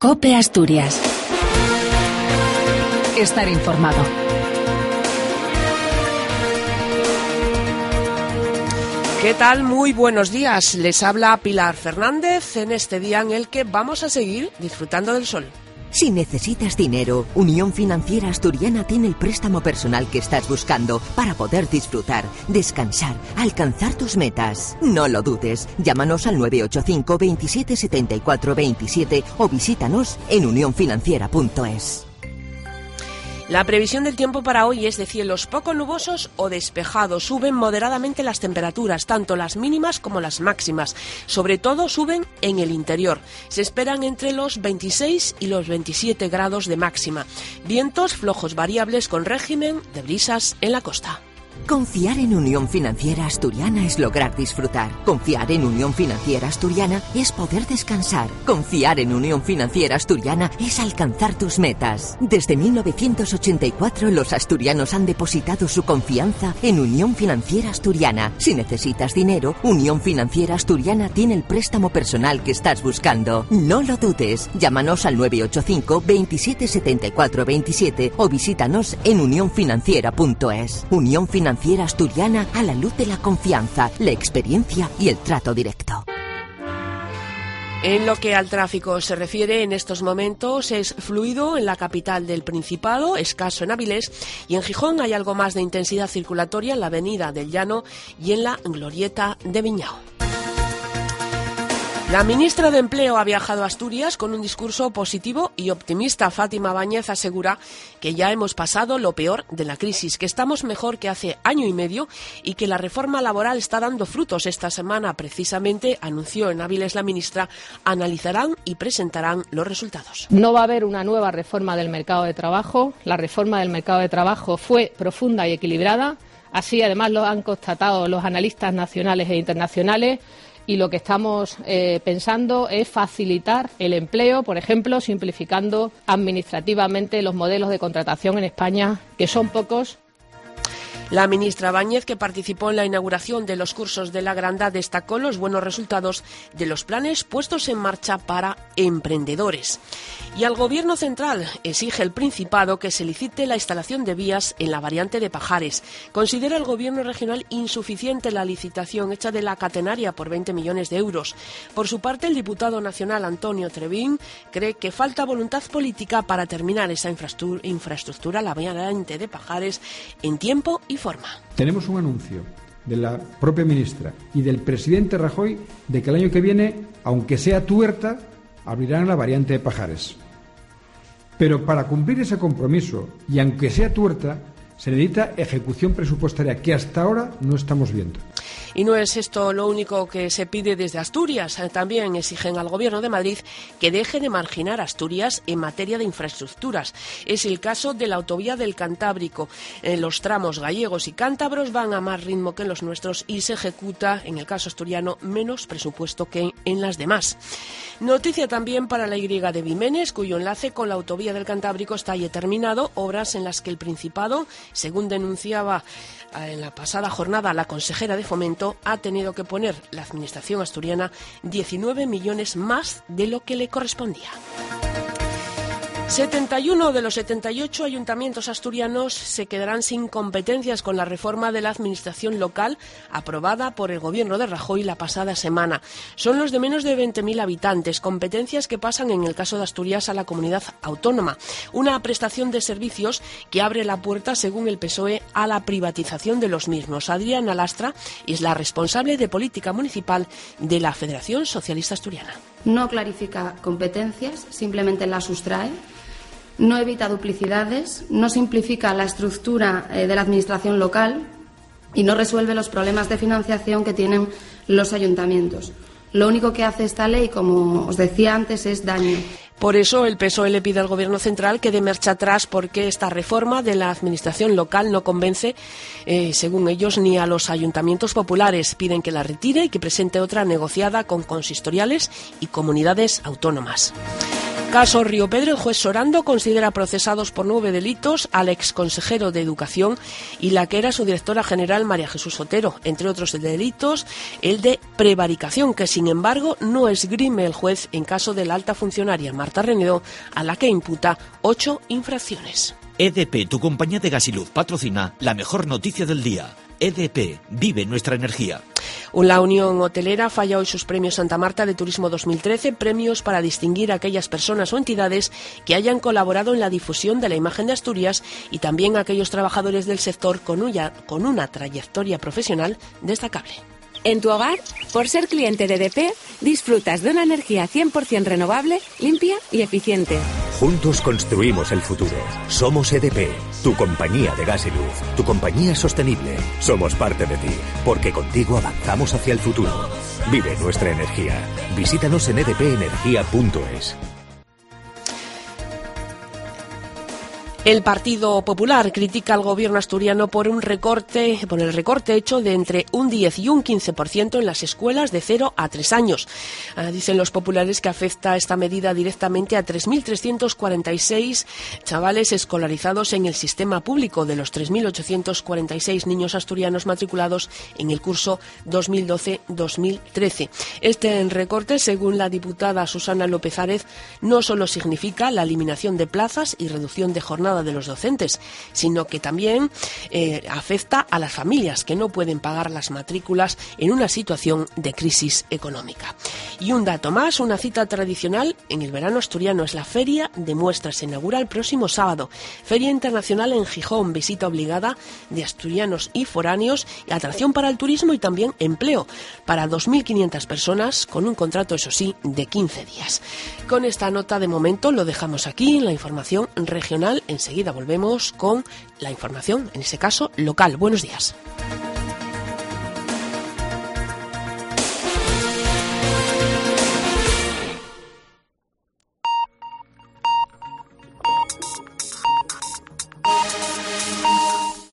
COPE Asturias. Estar informado. ¿Qué tal? Muy buenos días. Les habla Pilar Fernández en este día en el que vamos a seguir disfrutando del sol. Si necesitas dinero, Unión Financiera Asturiana tiene el préstamo personal que estás buscando para poder disfrutar, descansar, alcanzar tus metas. No lo dudes. Llámanos al 985 27 74 27 o visítanos en unionfinanciera.es. La previsión del tiempo para hoy es de cielos poco nubosos o despejados. Suben moderadamente las temperaturas, tanto las mínimas como las máximas. Sobre todo suben en el interior. Se esperan entre los 26 y los 27 grados de máxima. Vientos flojos variables con régimen de brisas en la costa. Confiar en Unión Financiera Asturiana es lograr disfrutar. Confiar en Unión Financiera Asturiana es poder descansar. Confiar en Unión Financiera Asturiana es alcanzar tus metas. Desde 1984 los asturianos han depositado su confianza en Unión Financiera Asturiana. Si necesitas dinero, Unión Financiera Asturiana tiene el préstamo personal que estás buscando. No lo dudes. Llámanos al 985 27 74 27 o visítanos en unionfinanciera.es. Unión Financiera Asturiana, a la luz de la confianza, la experiencia y el trato directo. En lo que al tráfico se refiere, en estos momentos es fluido en la capital del Principado, escaso en Avilés, y en Gijón hay algo más de intensidad circulatoria en la avenida del Llano y en la glorieta de Viñao. La ministra de Empleo ha viajado a Asturias con un discurso positivo y optimista. Fátima Báñez asegura que ya hemos pasado lo peor de la crisis, que estamos mejor que hace año y medio y que la reforma laboral está dando frutos. Esta semana, precisamente, anunció en Áviles la ministra, analizarán y presentarán los resultados. No va a haber una nueva reforma del mercado de trabajo. La reforma del mercado de trabajo fue profunda y equilibrada. Así, además, lo han constatado los analistas nacionales e internacionales. Y lo que estamos pensando es facilitar el empleo, por ejemplo, simplificando administrativamente los modelos de contratación en España, que son pocos. La ministra Báñez, que participó en la inauguración de los cursos de la Granda, destacó los buenos resultados de los planes puestos en marcha para emprendedores. Y al Gobierno central exige el Principado que se licite la instalación de vías en la variante de Pajares. Considera el Gobierno regional insuficiente la licitación hecha de la catenaria por 20 millones de euros. Por su parte, el diputado nacional Antonio Trevín cree que falta voluntad política para terminar esa infraestructura, la variante de Pajares, en tiempo y forma. Tenemos un anuncio de la propia ministra y del presidente Rajoy de que el año que viene, aunque sea tuerta, abrirán la variante de Pajares. Pero para cumplir ese compromiso, y aunque sea tuerta, se necesita ejecución presupuestaria que hasta ahora no estamos viendo. Y no es esto lo único que se pide desde Asturias. También exigen al Gobierno de Madrid que deje de marginar a Asturias en materia de infraestructuras. Es el caso de la autovía del Cantábrico. Los tramos gallegos y cántabros van a más ritmo que los nuestros y se ejecuta, en el caso asturiano, menos presupuesto que en las demás. Noticia también para la Y de Vimenes, cuyo enlace con la autovía del Cantábrico está ya terminado. Obras en las que el Principado, según denunciaba en la pasada jornada la consejera de Fomento, ha tenido que poner la administración asturiana 19 millones más de lo que le correspondía. 71 de los 78 ayuntamientos asturianos se quedarán sin competencias con la reforma de la administración local aprobada por el Gobierno de Rajoy la pasada semana. Son los de menos de 20.000 habitantes, competencias que pasan en el caso de Asturias a la comunidad autónoma. Una prestación de servicios que abre la puerta, según el PSOE, a la privatización de los mismos. Adriana Lastra es la responsable de política municipal de la Federación Socialista Asturiana. No clarifica competencias, simplemente las sustrae. No evita duplicidades, no simplifica la estructura de la administración local y no resuelve los problemas de financiación que tienen los ayuntamientos. Lo único que hace esta ley, como os decía antes, es daño. Por eso el PSOE le pide al Gobierno central que dé marcha atrás, porque esta reforma de la administración local no convence, según ellos, ni a los ayuntamientos populares. Piden que la retire y que presente otra negociada con consistoriales y comunidades autónomas. caso Río Pedro, el juez Sorando considera procesados por 9 delitos al exconsejero de Educación y la que era su directora general, María Jesús Otero, entre otros delitos, el de prevaricación, que sin embargo no esgrime el juez en caso de la alta funcionaria Marta Renedo, a la que imputa 8 infracciones. EDP, tu compañía de gas y luz, patrocina la mejor noticia del día. EDP, vive nuestra energía. La Unión Hotelera falla hoy sus premios Santa Marta de Turismo 2013, premios para distinguir a aquellas personas o entidades que hayan colaborado en la difusión de la imagen de Asturias y también a aquellos trabajadores del sector con una trayectoria profesional destacable. En tu hogar, por ser cliente de EDP, disfrutas de una energía 100% renovable, limpia y eficiente. Juntos construimos el futuro. Somos EDP, tu compañía de gas y luz, tu compañía sostenible. Somos parte de ti, porque contigo avanzamos hacia el futuro. Vive nuestra energía. Visítanos en edpenergia.es. El Partido Popular critica al gobierno asturiano por el recorte hecho de entre un 10 y un 15% en las escuelas de 0 a 3 años. Dicen los populares que afecta esta medida directamente a 3.346 chavales escolarizados en el sistema público, de los 3.846 niños asturianos matriculados en el curso 2012-2013. Este recorte, según la diputada Susana López Árez, no solo significa la eliminación de plazas y reducción de jornada de los docentes, sino que también afecta a las familias que no pueden pagar las matrículas en una situación de crisis económica. Y un dato más, una cita tradicional en el verano asturiano es la Feria de Muestras. Se inaugura el próximo sábado. Feria Internacional en Gijón, visita obligada de asturianos y foráneos, y atracción para el turismo y también empleo para 2.500 personas con un contrato, eso sí, de 15 días. Con esta nota de momento lo dejamos aquí en la información regional. Enseguida volvemos con la información, en ese caso local. Buenos días.